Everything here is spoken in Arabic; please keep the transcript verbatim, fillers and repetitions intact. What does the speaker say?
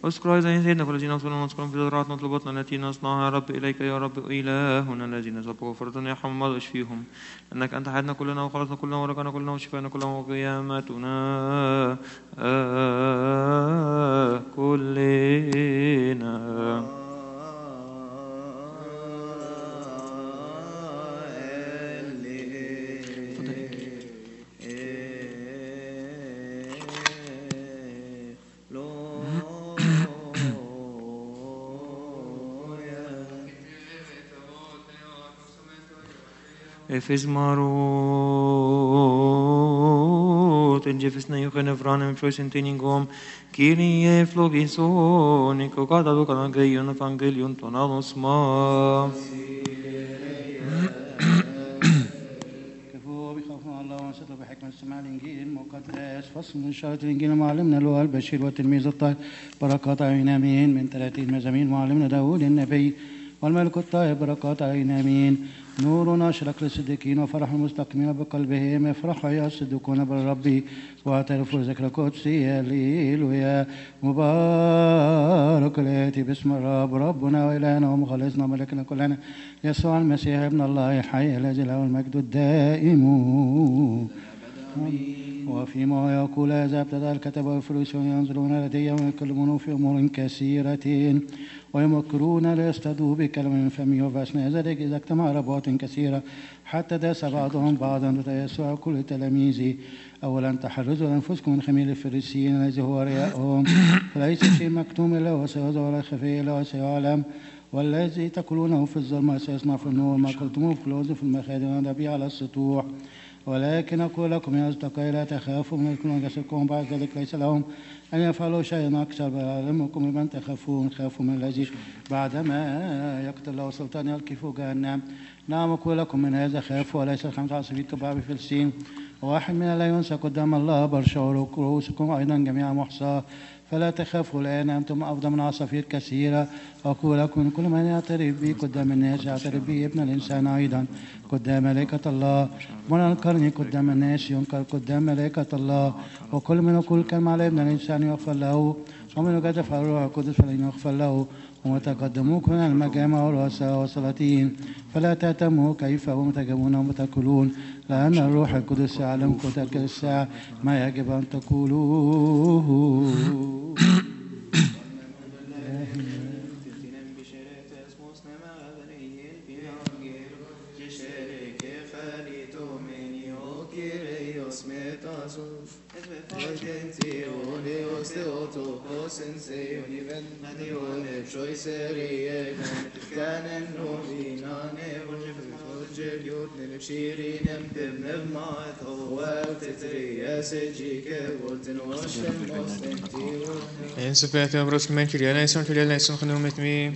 اذكر أيضا سيدنا فالذين أغفرنا ونذكرهم في ذرات مطلوباتنا التي نصنعها يا رب إليك يا رب إلهنا الذين سبقوا فرطنا يا حمد اشفيهم أنك أنت حياتنا كلنا وخلصنا كلنا ورجعنا كلنا وشفانا كلنا وقيامتنا آه كلنا. Εφes marot en jefesna yuchen evranem choisen tiningom Kyrie flogison iko kada dukan geion evangelion tonalos ma كفوا بخوفنا الله ونصدق بحكمة استماع الإنجيل المقدس فصل من شهادة الإنجيل معلمنا لوقا البشير والتلميذ الطاهر بركات عين آمين من ثلاثين مزامين معلمنا داود النبي والملك الطاهر بركات عين آمين نورنا أشرق للصديقين وفرح المستقيمين بقلبهم افرحوا يا الصديقون بالرب واعترفوا ذكر قدسي هللويا مبارك الآتي باسم الرب ربنا وإلهنا ومخلصنا ملكنا كلنا يسوع المسيح ابن الله الحي الذي له المجد الدائم وفيما يقول هذا ابتدأ الكتب والفريسيون ينظرون لدي ويكلمون في أمور كثيرة ويمكرون ليصطادوا بكلام من فمه وفأثناء ذلك إذا اجتمع ربوات كثيرة حتى داس بعضهم بعضا يسوع كل تلاميذه أولا تحرزوا أنفسكم من خمير الفريسيين الذي هو رياءهم فليس شيء مكتوم إلا وسيظهر ولا خفي إلا وسيعلم والذي تأكلونه في الظلمة سيصنع في النور ما أكلتموه في الوز في المخادم ونبيع على السطوح ولكن أقول لكم يا أصدقائي لا تخافوا من يكونون جسدكم بعد ذلك ليس لهم أن يفعلوا شيئا أكثر بل أعلمكم بمن تخافون خافوا من الذي بعدما يقتل له سلطان يلقي جهنم نعم أقول لكم من هذا خافوا وليس الخمس عصبيت كبار بفلسطين واحد من لا ينسى قدام الله بل شعور رؤوسكم أيضا جميعا محصاة فلا تخافوا الآن أنتم أفضل من عصافير كثيرة أقول لكم كل من يعترف بي قدام الناس يعترف بي ابن الإنسان أيضا قدام ملائكة الله من أنكرني قدام الناس ينكر قدام ملائكة الله وكل من يقول كلمة على ابن الإنسان يغفر له ومن يجدف على الروح القدس فلن يغفر له ومتقدموكم على المجامع والرؤساء والسلاطين فلا تهتموا كيف هم تجمعون وتأكلون لأن الروح القدس يعلمكم تلك الساعة ما يجب أن تقولوه. En så vet jag om bröskelmän, Kyrie eleison, Kyrie eleison,